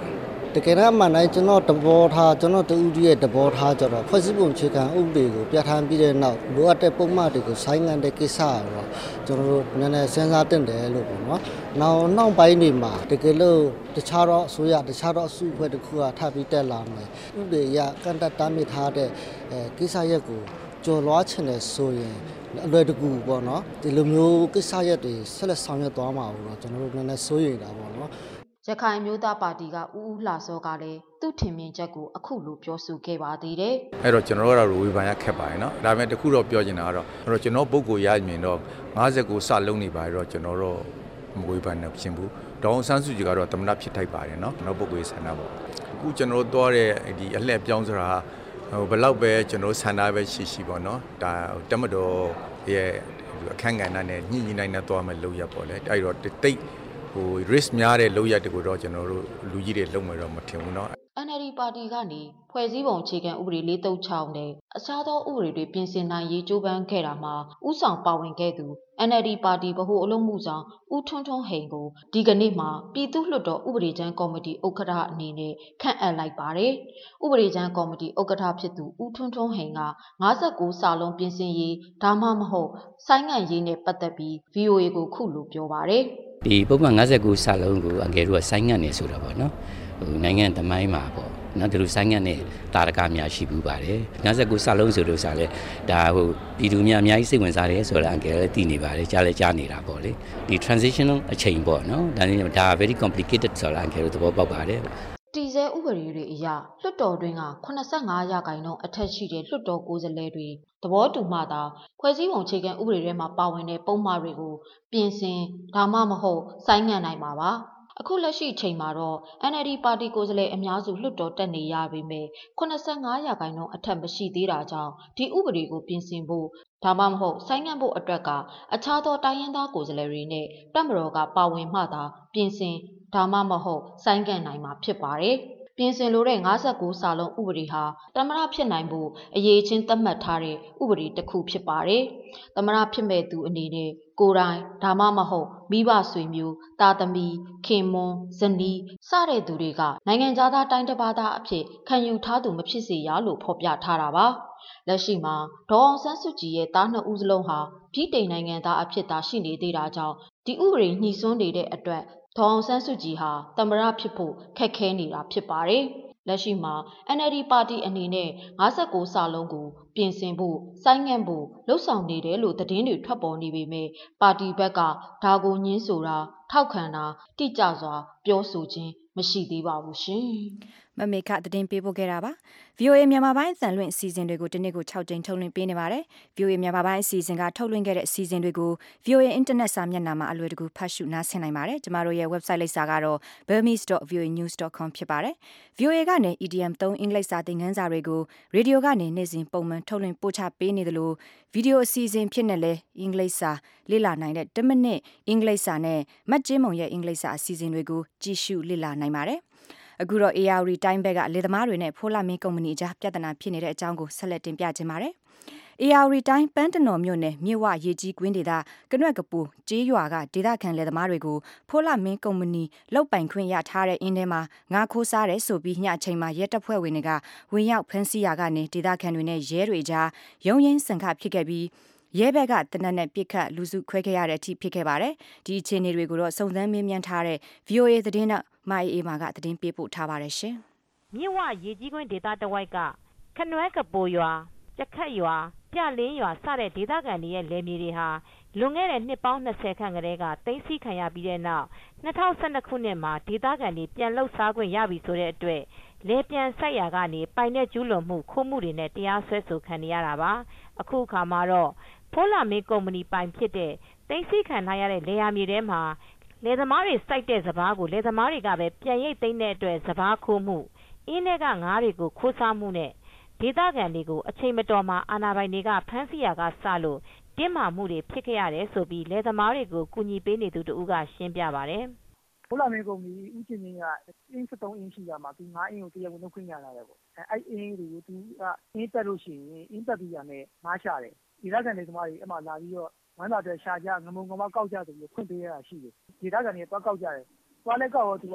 တကယ်တော့မှလည်းကျွန်တော်တဘောထားကျွန်တော်တူဦးရဲ့တဘောထားကြတော့ဖွဲ့စည်းပုံအခြေခံဥပဒေကိုပြဋ္ဌာန်းပြီးတဲ့နောက်လိုအပ်တဲ့ပုံမှန်တွေကိုဆိုင်းငံ့တဲ့ကိစ္စတော့ကျွန်တော်တို့နည်းနည်းစဉ်းစားတင်တယ်လို့ပေါ့နော်နောက်နောက်ပိုင်းတွေမှာတကယ်လို့တခြားတော့အစိုးရတခြားတော့အစုအဖွဲ့တစ်ခုကထပ်ပြီးတက်လာမယ်ဥပဒေရကန့်တက်တားမြစ်ထားတဲ့အဲကိစ္စရက်ကိုကျော်လွှားချင်တယ်ဆိုရင်အလွယ်တကူပေါ့နော်ဒီလိုမျိုးကိစ္စရက်တွေဆက်လက်ဆောင်ရွက်သွားမှာတော့ကျွန်တော်တို့နည်းနည်းစိုးရိမ်တာပေါ့နော်ရခိုင်မျိုးသားပါတီကဦးဦးလှစောကလည်းသူ့ထင်မြင်ချက်ကိုအခုလိုပြောဆိုခဲ့ပါသေးတယ်။အဲ့တော့ကျွန်တော်တို့ကတော့ဝေဖန်ရခက်ပါတယ်နော်။ဒါပေမဲ့တခုတော့ပြောချင်တာကတော့အဲ့တော့ကျွန်တော်ပုဂ္ဂိုလ်ရမြင်တော့၅၀ကိုစလုံးနေပါတော့ကျွန်တော်တို့မဝေဖန်နိုင်ဖြစ်ဘူး။ဒေါအောင်ဆန်းစုကြည်ကတော့သမ္မတဖြစ်ထိုက်ပါတယ်နော်။ကျွန်တော်ပုဂ္ဂိုလ်ဆန္ဒပေါ့။အခုကျွန်တော်တို့သွားတဲ့ဒီအလှည့်ပြောင်းဆိုတာဟိုဘယ်လောက်ပဲကျွန်တော်ဆန္ဒပဲရှိရှိပေါ့နော်။ဒါတမတော်ရဲ့အခန့်ကဏ္ဍနဲ့ညှိညှိနိုင်နေသွားမယ်လို့ရပေါ့လေ။အဲ့တော့တိတ်ဟို risk များတဲ့လောက်ရတဲ့ကိုတော့ကျွန်တော်တို့လူကြီးတွေလုံမယ်တော့မထင်ဘူးเนาะ N L D ပါတီကနေဖွဲ့စည်းပုံအခြေခံဥပဒေလေးသုံးချောင်းနဲ့အခြားသောဥပဒေတွေပြင်ဆင်နိုင်ရေးကြိုးပမ်းခဲ့တာမှာဥဆောင်ပါဝင်ခဲ့သူ N L D ပါတီဗဟိုအလုပ်မှုဆောင်ဦးထွန်းထွန်းဟိန်ကိုဒီကနေ့မှာပြည်သူ့လွှတ်တော်ဥပဒေကြမ်းကော်မတီဥက္ကဋ္ဌအနေနဲ့ခန့်အပ်လိုက်ပါတယ်။ဥပဒေကြမ်းကော်မတီဥက္ကဋ္ဌဖြစ်သူဦးထွန်းထွန်းဟိန်က၅၉စာလုံးပြင်ဆင်ရေးဒါမှမဟုတ်ဆိုင်းငံ့ရေးနဲ့ပတ်သက်ပြီး V O A ကိုခုလိုပြောပါတယ်။ဒီပုံမှန်၅၉စာလုံးကိုအငယ်တို့ကဆိုင်းငံ့နေဆိုတာပေါ့နော်ဟိုနိုင်ငံသမိုင်းမှာပေါ့နော်ဒီလိုဆိုင်းငံ့နေတာရကများရှိဘူးပါတယ်၅၉စာလုံးဆိုလို့ဆိုလဲဒါဟိုပြည်သူများအများကြီးစိတ်ဝင်စားတယ်ဆိုတာအငယ်လည်းသိနေပါတယ်ကြားလည်းကြားနေတာပေါ့လေဒီ transitional အချိန်ပေါ့နော်ဒါနဲ့ဒါ very complicated ဆိုတာအငယ်တို့သဘောပေါက်ပါတယ်တည်ဆဲဥပဒေတွေအရလွှတ်တော်တွင်းကeighty-fiveရာခိုင်နှုန်းအထက်ရှိတဲ့လွှတ်တော်ကိုယ်စားလှယ်တွေသဘောတူမှသာဖွဲ့စည်းပုံအခြေခံဥပဒေထဲမှာပါဝင်တဲ့ပုံမှန်တွေကိုပြင်ဆင်ဒါမှမဟုတ်ဆိုင်းငံ့နိုင်မှာပါအခုလက်ရှိချိန်မှာတော့ N L D ပါတီကိုယ်စားလှယ်အများစုလွှတ်တော်တက်နေရပေမဲ့eighty-fiveရာခိုင်နှုန်းအထက်မရှိသေးတာကြောင့်ဒီဥပဒေကိုပြင်ဆင်ဖို့ဒါမှမဟုတ်ဆိုင်းငံ့ဖို့အတွက်ကအခြားသောတိုင်းရင်းသားကိုယ်စားလှယ်တွေနဲ့တပ်မတော်ကပါဝင်မှသာပြင်ဆင်ဒါမှမဟုတ်ဆိုင်းငံ့နိုင်မှာဖြစ်ပါတယ်။ပြင်ဆင်လိုတဲ့၅၉စာလုံးဥပဒေဟာသမ္မတဖြစ်နိုင်ဖို့အရေးချင်းသတ်မှတ်ထားတဲ့ဥပဒေတစ်ခုဖြစ်ပါတယ်။သမ္မတဖြစ်မဲ့သူအနေနဲ့ကိုယ်တိုင်ဒါမှမဟုတ်မိဘဆွေမျိုးတာသမီခင်မွန်းဇနီးစတဲ့သူတွေကနိုင်ငံသားတိုင်းတစ်ပါးသားအဖြစ်ခံယူထားသူမဖြစ်စေရလို့ဖော်ပြထားတာပါ။လက်ရှိမှာဒေါ်အောင်ဆန်းစုကြည်ရဲ့တားနှစ်ဦးစလုံးဟာပြည်တိန်နိုင်ငံသားအဖြစ်သာရှိနေသေးတာကြောင့်ဒီဥပဒေညှိစွန်းနေတဲ့အတွက်ဒေါ်အောင်ဆန်းစုကြည်ဟာသမ္မတဖြစ်ဖို့ခက်ခဲနေတာဖြစ်ပါတယ်။လက်ရှိမှာ N L D ပါတီအနေနဲ့၅၉စာလုံးကိုပြင်ဆင်ဖို့ဆိုင်းငံ့ဖို့လှုပ်ဆောင်နေတယ်လို့သတင်းတွေထွက်ပေါ်နေပေမဲ့ပါတီဘက်ကဒါကိုညှင်းဆိုတာထောက်ခံတာတိကျစွာပြောဆိုခြင်းမရှိသေးပါဘူးရှင်။မမေခသတင်းပေးပို့ခဲ့တာပါ V O A မြန်မာပိုင်းအသံလွှင့်အစီအစဉ်တွေကိုဒီနေ့ကို၆ကြိမ်ထုတ်လွှင့်ပေးနေပါတယ် V O A မြန်မာပိုင်းအစီအစဉ်ကထုတ်လွှင့်ခဲ့တဲ့အစီအစဉ်တွေကို V O A အင်တာနက်စာမျက်နှာမှာအလွယ်တကူဖတ်ရှုနားဆင်နိုင်ပါတယ်ကျမတို့ရဲ့ website လိပ်စာကတော့ burmese dot v o a news dot com ဖြစ်ပါတယ် V O A ကနေ E D M သုံးအင်္ဂလိပ်စာသင်ခန်းစာတွေကိုရေဒီယိုကနေနေ့စဉ်ပုံမှန်ထုတ်လွှင့်ပို့ချပေးနေသလိုဗီဒီယိုအစီအစဉ်ဖြစ်နေလဲအင်္ဂလိပ်စာလေ့လာနိုင်တဲ့tenမိနစ်အင်္ဂလိပ်စာနဲ့မတ်ကျင်းမုံရဲ့အင်္ဂလိပ်စာအစီအစဉ်တွေကိုကြည့်ရှုလေ့လာနိုင်ပါတယ်အခုတော့ A R D တိုင်းဘက်ကလေသမားတွေနဲ့ဖိုးလာမင်းကုမ္ပဏီအကြားပြဿနာဖြစ်နေတဲ့အကြောင်းကိုဆက်လက်တင်ပြခြင်းပါတယ်။ A R D တိုင်းပန်းတနော်မြို့နယ်မြေဝရေကြီးကွင်းဒေသကနွဲ့ကပူကျေးရွာကဒေသခံလေသမားတွေကိုဖိုးလာမင်းကုမ္ပဏီလောက်ပိုင်ခွင့်ရထားတဲ့အင်းထဲမှာငါးခိုးစားတယ်ဆိုပြီးညအချိန်မှာရဲတပ်ဖွဲ့ဝင်တွေကဝင်ရောက်ဖမ်းဆီးရာကနေဒေသခံတွေနဲ့ရဲတွေကြားရုံးရင်းဆန်ခဖြစ်ခဲ့ပြီးရဲဘက်ကတနက်နဲ့ပြစ်ခတ်လူစုခွဲခဲ့ရတဲ့အထိဖြစ်ခဲ့ပါတယ်။ဒီအခြေအနေတွေကိုတော့စုံစမ်းမေးမြန်းထားတဲ့ V O A သတင်းတော့မအေးအေးမာကသတင်းပေးပို့ထားပါတယ်ရှင်။မြစ်ဝရေကြီးကွင်းဒေသတဝိုက်ကခနွဲကပိုရွာကြက်ခတ်ရွာပြလင်းရွာစတဲ့ဒေသခံတွေရဲ့လယ်မြေတွေဟာလွန်ခဲ့တဲ့နှစ်ပေါင်း၂၀ခန့်ကတည်းကသိမ်းဆည်းခံရပြီးတဲ့နောက်၂၀၁၂ခုနှစ်မှာဒေသခံတွေပြန်လှုပ်ရှားခွင့်ရပြီဆိုတဲ့အတွက်လယ်ပြန်စိုက်ရာကနေပိုင်တဲ့ကျူးလွန်မှုခိုးမှုတွေနဲ့တရားစွဲဆိုခံနေရတာပါ။အခုအခါမှာတော့ဖိုးလာမင်းကုမ္ပဏီပိုင်ဖြစ်တဲ့သိမ်းဆည်းခံထားရတဲ့လယ်ယာမြေထဲမှာလယ်သမားတွေစိုက်တဲ့စပါးကိုလယ်သမားတွေကပဲပြန်ရိတ်သိမ်းတဲ့အတွက်စပါးခိုးမှုအင်းထဲကငါးတွေကိုခိုးစားမှုနဲ့ဒေသခံတွေကိုအချိန်မတော်မှာအာဏာပိုင်တွေကဖမ်းဆီးရာကစလို့တင်းမာမှုတွေဖြစ်ခဲ့ရတယ်ဆိုပြီးလယ်သမားတွေကိုကူညီပေးနေသူတဦးကရှင်းပြပါတယ်။ဖိုးလာမင်းကုမ္ပဏီဦးချင်းချင်းကအင်းoneအင်းရှိတာမှာသူငါးအင်းကိုတရားဝင်လုပ်ခွင့်ရလာတယ်ပေါ့။အဲအဲ့အင်းတွေကိုသူကအင်းတက်လို့ရှိရင်အင်းတက်ပြီးရမယ်ငါးရှာတယ်။ဒေသခံတွေသမားတွေအဲ့မှာလာပြီးတော့ဝမ်းသာတဲ့ရှာကြငမုံငမကောက်ကြဆိုပြီးဖွင့်ပေးရတာရှိတယ်။ဒေသခံတွေတော့ကောက်ကြတယ်။သွားလဲကောက်တော့သူက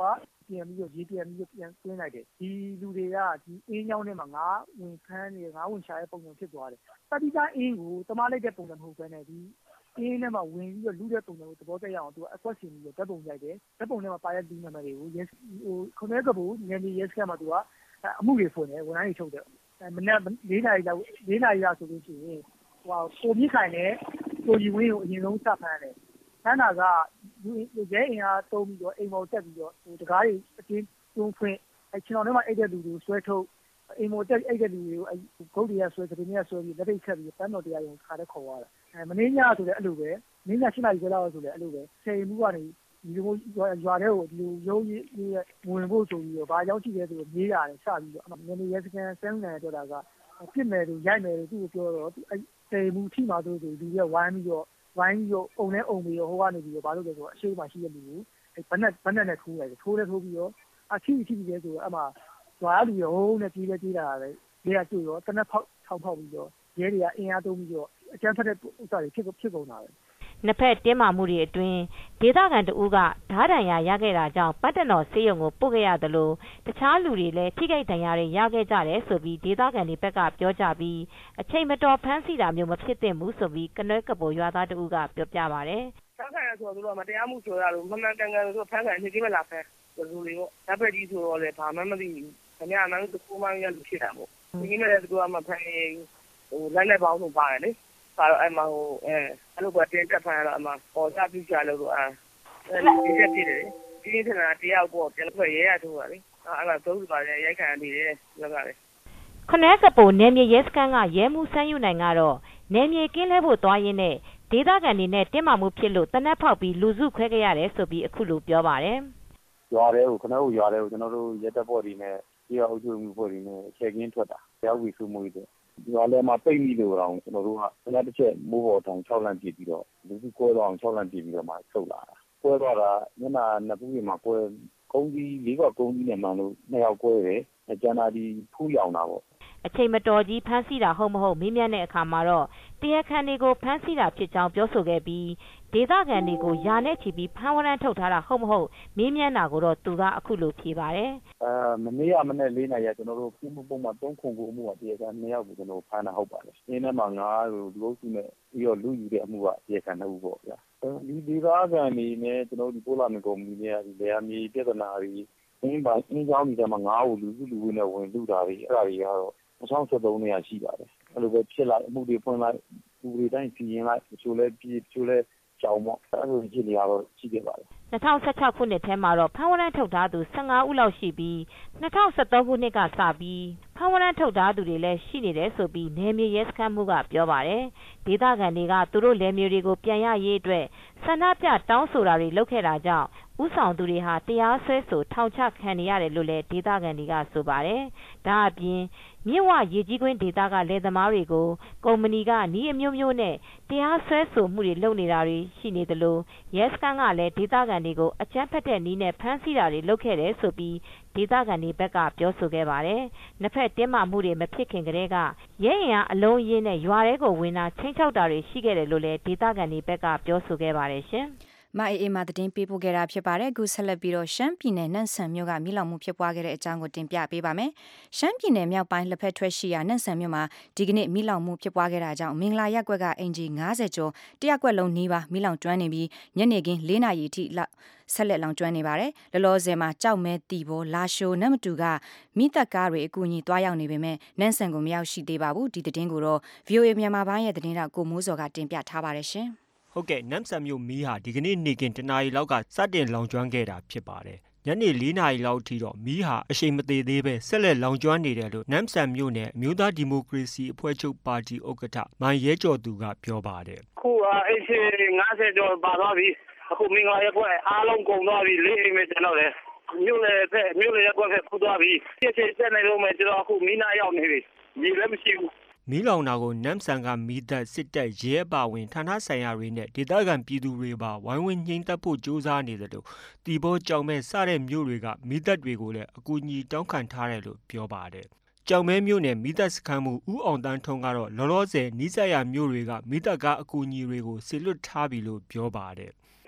ပြန်ပြီးတော့ရေးပြန်ပြီးတော့ပြန်သွင်းလိုက်တယ်ဒီလူတွေကဒီအင်းကြောင်းထဲမှာငါးဝင်ခန်းနေငါးဝင်ရှာတဲ့ပုံစံဖြစ်သွားတယ်တတိယအင်းကိုတမလိုက်တဲ့ပုံစံမဟုတ်ဘဲနဲ့ဒီအင်းထဲမှာဝင်ပြီးတော့လူတဲ့ပုံစံကိုသဘောကျရအောင်သူအကွက်ဆင်ပြီးတော့ဓာတ်ပုံရိုက်တယ်ဓာတ်ပုံထဲမှာပါတဲ့လူနာမည်တွေကိုရဲဟိုခုနကဘူးညနေရဲစခန်းမှာသူကအမှုတွေဖွင့်တယ်ဝန်ထမ်းတွေချုပ်တယ်မနေ့၄နာရီလောက်၄နာရီလောက်ဆိုလို့ရှိရင်ဟိုကိုမြင့်ခိုင်နဲ့ကိုကြီးဝင်းကိုအရင်ဆုံးစဖမ်းတယ်ဆန်းတာကရဲအင်အားတုံးပြီးတော့အိမ်ပေါ်တက်ပြီးတော့ဟိုတကားတွေအတင်းတွန်းဖွင့်အဲကျွန်တော်တို့မှအိတ်တဲ့လူတွေဆွဲထုတ်အိမ်ပေါ်တက်အိတ်တဲ့လူတွေကိုအဲဂုတ်တွေကဆွဲသတင်းတွေကဆွဲပြီးလက်ထိတ်ခတ်ပြီးတန်းတော်တရားရုံခါတဲ့ခေါ်သွားတာအဲမင်းညဆိုလည်းအဲ့လိုပဲမင်းည၈နာရီကျော်လောက်ဆိုလည်းအဲ့လိုပဲဆယ်မှုကနေဒီလိုရွာတဲ့ကိုဒီလိုရုံးရေးဝင်ဖို့ဆိုပြီးတော့ဘာကြောင့်ရှိလဲဆိုတော့မေးရတယ်စပြီးတော့နည်းနည်းရဲစကန်ဆန်းနေကြတာကပြစ်မယ်လို့ရိုက်မယ်လို့သူ့ကိုပြောတော့အဲဆယ်မှုထိမှဆိုဆိုလူတွေကဝိုင်းပြီးတော့ဝိုင်းပြီးတော့အုံနဲ့အုံပြီးတော့ဟိုကနေပြီးတော့ဘာလို့လဲဆိုတော့အရှိမရှိတဲ့လူကိုအဲဘက်နဲ့ဘက်နဲ့နဲ့ထိုးလိုက်တယ်ထိုးလဲထိုးပြီးတော့အချိအချိပဲဆိုတော့အမှရွာလူရောနဲ့ပြေးလဲပြေးလာတယ်ရဲကတွေ့ရောတနက်ဖောက်ထောက်ဖောက်ပြီးတော့ရဲတွေကအင်အားတုံးပြီးတော့အကျန်းဖက်တဲ့ဥစ္စာတွေဖြစ်ဖြစ်ကုန်တာပဲနှစ်ဖက်တင်းမာမှုတွေအတွင်းဒေသခံတဦးကဓာတ်ဒဏ်ရာရခဲ့တာကြောင့်ပတ်တနော်ဆေးရုံကိုပို့ခဲ့ရတယ်လို့တခြားလူတွေလည်းထိခိုက်ဒဏ်ရာတွေရခဲ့ကြတယ်ဆိုပြီးဒေသခံတွေဘက်ကပြောကြပြီးအချိန်မတော်ဖမ်းဆီးတာမျိုးမဖြစ်သင့်ဘူးဆိုပြီးကနွဲကပိုရွာသားတဦးကပြောပြပါတယ်ဖမ်းခံရဆိုတော့မတရားမှုဆိုရလို့မမှန်ကန်ကန်ဆိုဖမ်းခံနေကြမလားဖမ်းလူတွေပေါ့တပ်ဖက်ကြီးဆိုတော့လေဘာမှမသိဘူးခင်ဗျာမှန်းတကူမှရလို့ဖြစ်တာပေါ့ဒီနေ့လည်းတကူမှဖမ်းဟိုလိုက်လိုက်ပေါင်းလို့ပါတယ်လေပါတော့အမဟိုအဲအဲ့လိုကတင်တက်ဖမ်းရတော့အမပေါ်စားပြကြလို့အာအဲဒီတက်ပြတယ်ဒီနေ့ကတရားပေါ့ပြန်ဖွဲ့ရဲရထိုးပါလေအဲ့ဒါသုံးပါလေရိုက်ခံနေတယ်လောကလေခနဲကပိုနယ်မြေရဲစခန်းကရဲမှုဆန်းယူနိုင်ကတော့နယ်မြေကင်းလဲဖို့သွားရင်းနဲ့ဒေသခံတွေနဲ့တင်းမာမှုဖြစ်လို့တနက်ဖောက်ပြီးလူစုခွဲခဲ့ရတယ်ဆိုပြီးအခုလိုပြောပါတယ်ရွာတဲ့ကိုခနဲကိုရွာတဲ့ကိုကျွန်တော်တို့ရဲတပ်ဖွဲ့တွေနဲ့ဒီအုပ်ချုပ်မှုဖွဲ့တွေနဲ့ချက်ကင်းထွက်တာရောက်ပြီစုမှုတွေရွာလဲမှာပိတ်မိလို့တော့ကျွန်တော်တို့ကခဏတစ်ချက်မိုးပေါ်ထောင်၆လမ်းပြည့်ပြီးတော့လူစုကွဲတော့အောင်၆လမ်းပြည့်ပြီးတော့မှဆုတ်လာတာကွဲတော့တာညနာနှစ်ခုပြင်မှာကွဲကုန်းကြီးလေးကကုန်းကြီးနဲ့မှန်လို့နှစ်ယောက်ကွဲတယ်အကျန်တာဒီဖူးရောင်တာပေါ့အချိန်မတော်ကြီးဖမ်းဆီးတာဟုတ်မဟုတ်မေးမြန်းတဲ့အခါမှာတော့တရားခံတွေကိုဖမ်းဆီးတာဖြစ်ကြောင်းပြောဆိုခဲ့ပြီးဒေသခံတွေကိုယာနဲ့ချီပြီးဖမ်းဝရမ်းထုတ်ထားတာဟုတ်မဟုတ်မေးမြန်းတာကိုတော့သူကအခုလိုဖြေပါတယ်အဲမနေ့ကမနေ့လေးနာရီကျွန်တော်တို့ပြမှုပုံမှာသုံးခုကိုအမှုကတရားခံနှစ်ယောက်ကိုကျွန်တော်ဖမ်းတာဟုတ်ပါတယ်အင်းထဲမှာငါးလူလူစုနဲ့ပြီးတော့လူယူတဲ့အမှုကတရားခံနှစ်ဦးပေါ့ဗျာဒီဒေသခံတွေနဲ့ကျွန်တော်ဒီပိုလာမီကုမ္ပဏီနဲ့ဒီလေယာဉ်မြေပြဿနာတွေအင်းပါအင်းကြောင်းဒီမှာငါးကိုလူစုလူဝင်းနဲ့ဝင်လူတာတွေအဲ့ဒါတွေကတော့၂၀၁၃နဲ့ရှိပါတယ်အဲ့လိုပဲဖြစ်လာအမှုတွေဖွင့်လိုက်လူတွေတိုင်းပြည်ရင်လိုက်ချိုးလဲပြည်ချိုးလဲကြောင်းပေါ့အဲ့လိုကြည့်နေရတော့ရှိခဲ့ပါတယ်၂၀၁၆ခုနှစ်ထဲမှာတော့ဖမ်းဝရမ်းထုတ်ထားသူ၁၅ဦးလောက်ရှိပြီး၂၀၁၃ခုနှစ်ကစပြီးဖမ်းဝရမ်းထုတ်ထားသူတွေလည်းရှိနေတယ်ဆိုပြီးနယ်မြေရဲစခန်းမှုကပြောပါတယ်ဒေသခံတွေကသူတို့နယ်မြေတွေကိုပြန်ရရေးအတွက်ဆန္ဒပြတောင်းဆိုတာတွေလုပ်ခဲ့တာကြောင့်ဥဆောင်သူတွေဟာတရားစွဲဆိုထောင်ချခံနေရတယ်လို့လည်းဒေသခံတွေကဆိုပါတယ်ဒါအပြင်မြစ်ဝရေကြီးကွင်းဒေသကလယ်သမားတွေကိုကုမ္ပဏီကနီးအမျိုးမျိုးနဲ့တရားစွဲဆိုမှုတွေလုပ်နေတာတွေရှိနေသလိုရဲစခန်းကလည်းဒေသခံတွေကိုအကြမ်းဖက်တဲ့နည်းနဲ့ဖမ်းဆီးတာတွေလုပ်ခဲ့တယ်ဆိုပြီးဒေသခံတွေဘက်ကပြောဆိုခဲ့ပါတယ်နှစ်ဖက်တင်းမာမှုတွေမဖြစ်ခင်ကတည်းကရဲအင်အားအလုံးအရင်းနဲ့ရွာထဲကိုဝင်တာချင်းချောက်တာတွေရှိခဲ့တယ်လို့လည်းဒေသခံတွေဘက်ကပြောဆိုခဲ့ပါတယ်ရှင်မအေးအေးမသတင်းပေးပို့ခဲ့တာဖြစ်ပါတယ်အခုဆက်လက်ပြီးတော့ရှမ်းပြည်နယ်နန့်ဆန်မြို့ကမိလောင်မှုဖြစ်ပွားခဲ့တဲ့အကြောင်းကိုတင်ပြပေးပါမယ်ရှမ်းပြည်နယ်မြောက်ပိုင်းလက်ဖက်ထွက်ရှိရာနန့်ဆန်မြို့မှာဒီကနေ့မိလောင်မှုဖြစ်ပွားခဲ့တာကြောင့်မင်္ဂလာရက်ကွက်ကအင်ဂျီ၅၀ကျော်တရက်ကွက်လုံးနီးပါးမိလောင်ကျွမ်းနေပြီးညနေခင်း၄နာရီအထိလောက်ဆက်လက်လောင်ကျွမ်းနေပါတယ်လောလောဆယ်မှာကြောက်မဲတီဘောလာရှိုနမတူကမိသက်ကားတွေအကူအညီတွားရောက်နေပေမဲ့နန့်ဆန်ကိုမရောက်ရှိသေးပါဘူးဒီသတင်းကိုတော့ ဗွီအိုအေ မြန်မာပိုင်းရဲ့သတင်းတောက်ကိုမိုးစော်ကတင်ပြထားပါတယ်ရှင်ဟုတ်ကဲ့နမ်ဆန်မြို့မီးဟာဒီကနေ့နေ့ကင်းတနာရီလောက်ကစတင်လောင်ကျွမ်းခဲ့တာဖြစ်ပါတယ်ညနေ၄နာရီလောက်ထိတော့မီးဟာအရှိန်မသေးသေးပဲဆက်လက်လောင်ကျွမ်းနေတယ်လို့နမ်ဆန်မြို့နယ်အမျိုးသားဒီမိုကရေစီအဖွဲ့ချုပ်ပါတီဥက္ကဋ္ဌမိုင်ရဲကျော်သူကပြောပါတယ်အခုအရှိ၅၀ကျော်ပါသွားပြီအခုမင်္ဂလာရက်ကွက်အားလုံးကုန်သွားပြီလေးအိမ်ပဲကျွန်တော်လည်းမြို့လေဖက်မြို့လေရက်ကွက်ဖက်ခုသွားပြီစစ်စစ်ဆက်နေလို့မယ်ကျွန်တော်အခုမီးနာရောက်နေပြီညီလည်းမရှိဘူးမီးလောင်တာကိုနမ်ဆန်ကမီးသက်စစ်တပ်ရဲပါဝင်ဌာနဆိုင်ရာတွေနဲ့ဒေသခံပြည်သူတွေပါဝိုင်းဝန်းငြိမ်းသက်ဖို့ကြိုးစားနေတယ်လို့တီဘောကြောင်မဲစတဲ့မြို့တွေကမီးသက်တွေကိုလည်းအကူအညီတောင်းခံထားတယ်လို့ပြောပါတယ်။ကြောင်မဲမြို့နယ်မီးသက်စခန်းမှုဦးအောင်တန်းထုံးကတော့လောလောဆယ်နီးစပ်ရာမြို့တွေကမီးသက်ကားအကူအညီတွေကိုဆေလွတ်ထားပြီလို့ပြောပါတယ်။ကြော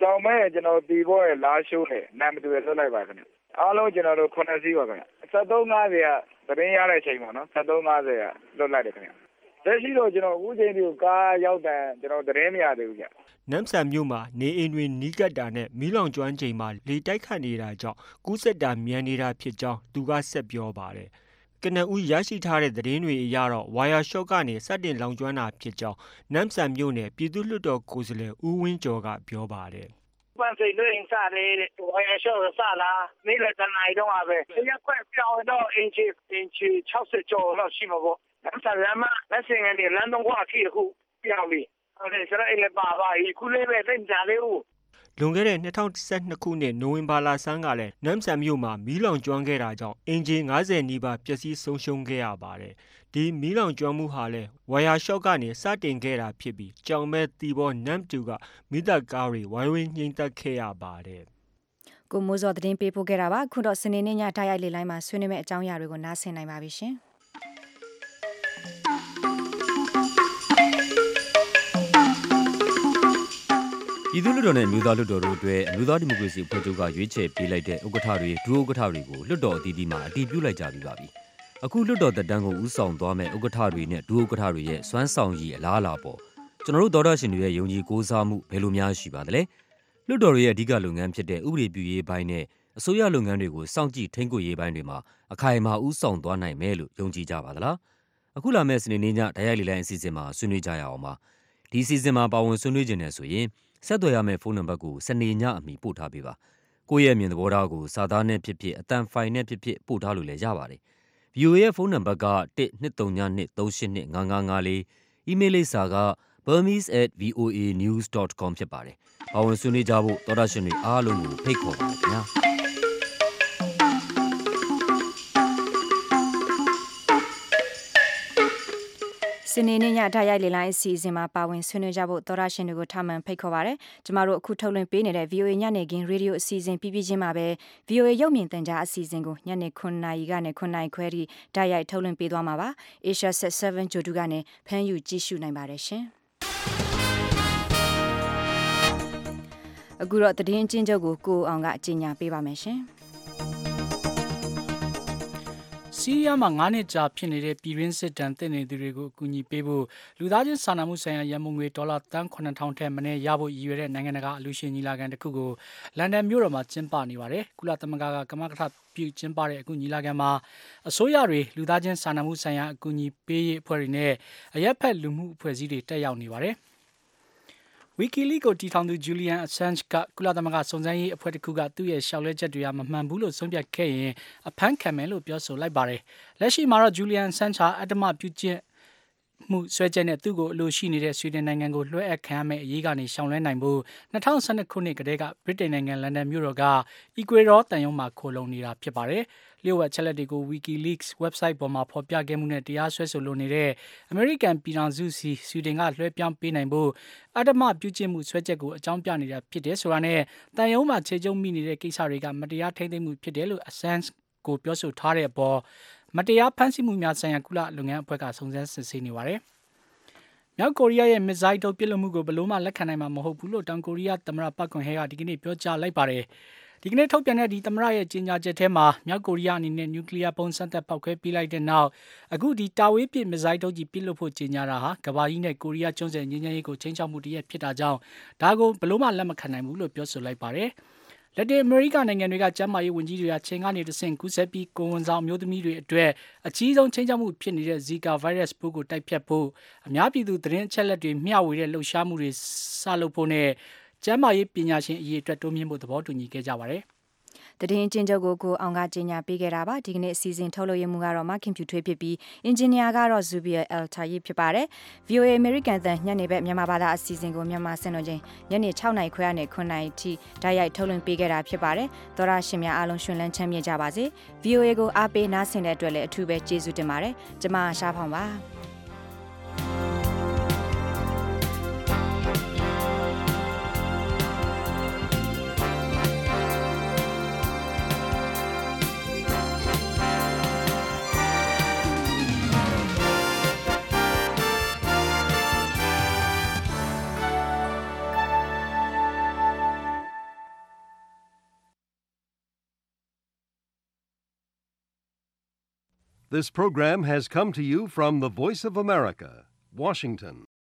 ကြောင်မဲကျွန်တော်ဒီဘောရဲ့လာရှိုးနဲ့နာမတူရလွတ်လိုက်ပါခင်ဗျအားလုံးကျွန်တော်တို့ခုနှစ်စီးပါခင်ဗျဆက်သုံး၅၀ကသတင်းရတဲ့အချိန်ပေါ့နော်ဆက်သုံး၅၀ကလွတ်လိုက်တယ်ခင်ဗျလက်ရှိတော့ကျွန်တော်အခုချိန်ဒီကိုကားရောက်တယ်ကျွန်တော်သတင်းမရသေးဘူးဗျနမ်ဆန်မြို့မှာနေအိမ်တွေနီးကပ်တာနဲ့မီးလောင်ကျွမ်းချိန်မှာလေတိုက်ခတ်နေတာကြောင့်ကူးစက်တာမြန်နေတာဖြစ်ကြောင်းသူကဆက်ပြောပါတယ်ကနဦးရရှိထားတဲ့သတင်းတွေအရတော့ဝါယာရှော့ကနေစတင်လောင်ကျွမ်းတာဖြစ်ကြောင်းနမ်ဆန်မြို့နယ်ပြည်သူ့လွှတ်တော်ကိုယ်စားလှယ်ဦးဝင်းကျော်ကပြောပါတယ်ပန်းစိတ်လွင့်စားလေဝါယာရှော့စားလာနေလေတနိုင်တော့အပဲရက်ခွက်ပြောင်းတော့အင်ချီအင်ချီ၆၀ကျော်လောက်ရှိမှာပေါ့နမ်ဆန်ရမလက်စင်ကနေလမ်းတော့ခွာခိခုပြောင်းပြီဟုတ်တယ်ဆိုတော့အဲ့လေပါပါခုလေးပဲသိမကြသေးဘူးလွန်ခဲ့တဲ့၂၀၁၂ခုနှစ်နိုဝင်ဘာလဆန်းကလည်းနမ်ဆန်မြို့မှာမီးလောင်ကျွမ်းခဲ့တာကြောင့်အင်ဂျင်၅၀နီးပါးပျက်စီးဆုံးရှုံးခဲ့ရပါတယ်။ဒီမီးလောင်ကျွမ်းမှုဟာလည်းဝါယာရှော့ကနေစတင်ခဲ့တာဖြစ်ပြီးကြောင်မဲတီဘောနမ်တူကမိသက်ကားတွေဝိုင်းဝန်းငြိမ်သက်ခဲ့ရပါတယ်။ကိုမိုးစောသတင်းပေးပို့ခဲ့တာပါ။ခုတော့စနေနေ့ညတိုက်ရိုက်လေလိုင်းမှာဆွေးနွေးမယ့်အကြောင်းအရာတွေကိုနားဆင်နိုင်ပါပြီရှင်။ပြည်သူ့လွှတ်တော်နဲ့မြို့သားလွှတ်တော်တို့အတွက်အမျိုးသားဒီမိုကရေစီအဖွဲ့ချုပ်ကရွေးချယ်ပေးလိုက်တဲ့ဥက္ကဋ္ဌတွေဒုဥက္ကဋ္ဌတွေကိုလွှတ်တော်အသီးသီးမှာအတည်ပြုလိုက်ကြပြီးပါပြီ။အခုလွှတ်တော်သက်တမ်းကိုဦးဆောင်သွားမဲ့ဥက္ကဋ္ဌတွေနဲ့ဒုဥက္ကဋ္ဌတွေရဲ့စွမ်းဆောင်ရည်အလားအလာပေါ်ကျွန်တော်တို့သောတာရှင်တွေရဲ့ယုံကြည်ကိုးစားမှုဘယ်လိုများရှိပါသလဲ။လွှတ်တော်တွေရဲ့အဓိကလုပ်ငန်းဖြစ်တဲ့ဥပဒေပြုရေးပိုင်းနဲ့အစိုးရလုပ်ငန်းတွေကိုစောင့်ကြည့်ထိန်းကွပ်ရေးပိုင်းတွေမှာအခိုင်အမာဦးဆောင်သွားနိုင်မယ်လို့ယုံကြည်ကြပါသလား။အခုလာမယ့်စနေနေ့ညတိုက်ရိုက်လေလိုင်းအစီအစဉ်မှာဆွေးနွေးကြရအောင်ပါ။ဒီအစီအစဉ်မှာပါဝင်ဆွေးနွေးခြင်းနဲ့ဆိုရင်ဆက်သွယ်ရမယ့်ဖုန်းနံပါတ်ကိုစနေညအမီပို့ထားပေးပါ။ကိုယ့်ရဲ့မြင်သဘောထားကိုစာသားနဲ့ဖြစ်ဖြစ်အတန်ဖိုင်နဲ့ဖြစ်ဖြစ်ပို့ထားလို့လည်းရပါတယ်။ ဗီအိုအေ ရဲ့ဖုန်းနံပါတ်ကone two three two two three eight two five five four အီးမေးလ်လိပ်စာက burmese at v o a news dot com ဖြစ်ပါတယ်။ပါဝင်ဆွေးနွေးကြဖို့သောတာရှင်တွေအားလုံးကိုဖိတ်ခေါ်ပါတယ်ခင်ဗျာ။စနေနေ့ညတိုက်ရိုက်လေလိုင်းအစီအစဉ်မှာပါဝင်ဆွေးနွေးကြဖို့သောရရှင်တွေကိုထပ်မံဖိတ်ခေါ်ပါရစေ။ကျမတို့အခုထုတ်လွှင့်ပေးနေတဲ့ ဗီအိုအေ ညနေခင်းရေဒီယိုအစီအစဉ်ပြီးပြီးချင်းမှာပဲ ဗီအိုအေ ရုပ်မြင်သံကြားအစီအစဉ်ကိုညနေnineနာရီကနေnineနာရီခွဲထိတိုက်ရိုက်ထုတ်လွှင့်ပေးသွားမှာပါ။ Asia seven ဂျိုတူကနေဖမ်းယူကြည့်ရှုနိုင်ပါတယ်ရှင်။အခုတော့သတင်းအချင်းချုပ်ကိုကိုအောင်ကအကြေညာပေးပါမယ်ရှင်။ဆီးရီးယားမှာငါးနှစ်ကြာဖြစ်နေတဲ့ပြည်တွင်းစစ်တမ်းတင်နေသူတွေကိုအကူအညီပေးဖို့လူသားချင်းစာနာမှုဆိုင်ရာရန်ပုံငွေဒေါ်လာသန်းnine thousandထက်မနည်းရဖို့ရည်ရွယ်တဲ့နိုင်ငံတကာအလှူရှင်ညီလာခံတစ်ခုကိုလန်ဒန်မြို့တော်မှာကျင်းပနေပါတယ်။ကုလသမဂ္ဂကကမကထပြုကျင်းပတဲ့အခုညီလာခံမှာအစိုးရတွေလူသားချင်းစာနာမှုဆိုင်ရာအကူအညီပေးရေးအဖွဲ့တွေနဲ့အရက်ဖက်လူမှုအဖွဲ့အစည်းတွေတက်ရောက်နေပါတယ်။ WikiLeaks ကိုတီထောင်သူ Julian Assange ကကုလသမဂ္ဂစုံစမ်းရေးအဖွဲ့တစ်ခုကသူ့ရဲ့ရှောက်လဲချက်တွေကမမှန်ဘူးလို့ဆုံးဖြတ်ခဲ့ရင်အဖမ်းခံမယ်လို့ပြောဆိုလိုက်ပါတယ်။လက်ရှိမှာတော့ Julian Assange ဟာအတ္တမပြုကျင့်မှုဆွဲချက်နဲ့သူ့ကိုအလိုရှိနေတဲ့ဆွီဒင်နိုင်ငံကိုလွှဲအပ်ခံရမယ့်အရေးကနေရှောင်လွှဲနိုင်ဖို့twenty twelveခုနှစ်ကတည်းကဗြိတိန်နိုင်ငံလန်ဒန်မြို့တော်ကအီကွေဒေါတန်ယုံမှာခိုလုံနေတာဖြစ်ပါတယ်။လျှို့ဝှက်ချက်လက်တွေကို WikiLeaks website ပေါ်မှာဖော်ပြခဲ့မှုနဲ့တရားစွဲဆိုလိုနေတဲ့အမေရိကန်ပြည်ထောင်စုစီဆွီဒင်ကလွှဲပြောင်းပေးနိုင်ဖို့အတ္တမပြုကျင့်မှုဆွဲချက်ကိုအကြောင်းပြနေတာဖြစ်တယ်ဆိုတာနဲ့တန်ယုံမှာခြေကျုံမိနေတဲ့ကိစ္စတွေကမတရားထိန်းသိမ်းမှုဖြစ်တယ်လို့ Assange ကိုပြောဆိုထားတဲ့အပေါ်မတရားဖမ်းဆီးမှုများဆိုင်ရာကုလလုပ်ငန်းအဖွဲ့ကစုံစမ်းစစ်ဆေးနေပါတယ်။မြောက်ကိုရီးယားရဲ့မစ်ဇိုင်းဒုံးပစ်လွှတ်မှုကိုဘယ်လို့မှလက်ခံနိုင်မှာမဟုတ်ဘူးလို့တောင်ကိုရီးယားသမ္မတပတ်ကွန်ဟဲကဒီကနေ့ပြောကြားလိုက်ပါတယ်။ဒီကနေ့ထုတ်ပြန်တဲ့ဒီသမ္မတရဲ့ကြေညာချက်ထဲမှာမြောက်ကိုရီးယားအနေနဲ့နျူကလ িয়ার ပုံစံသက်ပောက်ခွဲပေးလိုက်တဲ့နောက်အခုဒီတာဝေးပစ်မစ်ဇိုင်းဒုံးကြီးပစ်လွှတ်ဖို့ကြေညာတာဟာကမ္ဘာကြီးနဲ့ကိုရီးယားကျွန်းဆွယ်ငြိမ်းချမ်းရေးကိုချိန်ချောက်မှုတည်းဖြစ်တာကြောင့်ဒါကိုဘယ်လို့မှလက်မခံနိုင်ဘူးလို့ပြောဆိုလိုက်ပါတယ်။လက်တင်အမေရိကနိုင်ငံတွေကကျန်းမာရေးဝန်ကြီးတွေကချိန်ကနေတဆင့်ကူးစက်ပြီးကိုဝန်ဆောင်မျိုးသမီးတွေအတွက်အကြီးဆုံးချိန်ချောက်မှုဖြစ်နေတဲ့ Zika virus ပိုးကိုတိုက်ဖြတ်ဖို့အများပြည်သူသတင်းအချက်အလက်တွေမျှဝေတဲ့လှုပ်ရှားမှုတွေစလုပ်ဖို့နဲ့ကျန်းမာရေးပညာရှင်အရေးအတွက်တိုးမြှင့်ဖို့သဘောတူညီခဲ့ကြပါတယ်။သတင်းချင်းချုပ်ကိုကိုအောင်ကကြေညာပေးခဲ့တာပါဒီကနေ့အစီအစဉ်ထုတ်လွှင့်မှုကတော့မခင်ဖြူထွေးဖြစ်ပြီးအင်ဂျင်နီယာကတော့ Zubia Altayi ဖြစ်ပါတယ် ဗီအိုအေ American သံညနေဘက်မြန်မာဘာသာအစီအစဉ်ကိုမြန်မာစံတော်ချိန်ညနေsixနာရီခွဲကနေnineနာရီထိဓာတ်ရိုက်ထုတ်လွှင့်ပေးခဲ့တာဖြစ်ပါတယ်သောရရှင်များအားလုံးရှင်လန်းချမ်းမြေ့ကြပါစေ ဗီအိုအေ ကိုအားပေးနားဆင်တဲ့အတွက်လည်းအထူးပဲကျေးဇူးတင်ပါတယ်ကျွန်မရှားဖောင်ပါ This program has come to you from the Voice of America, Washington.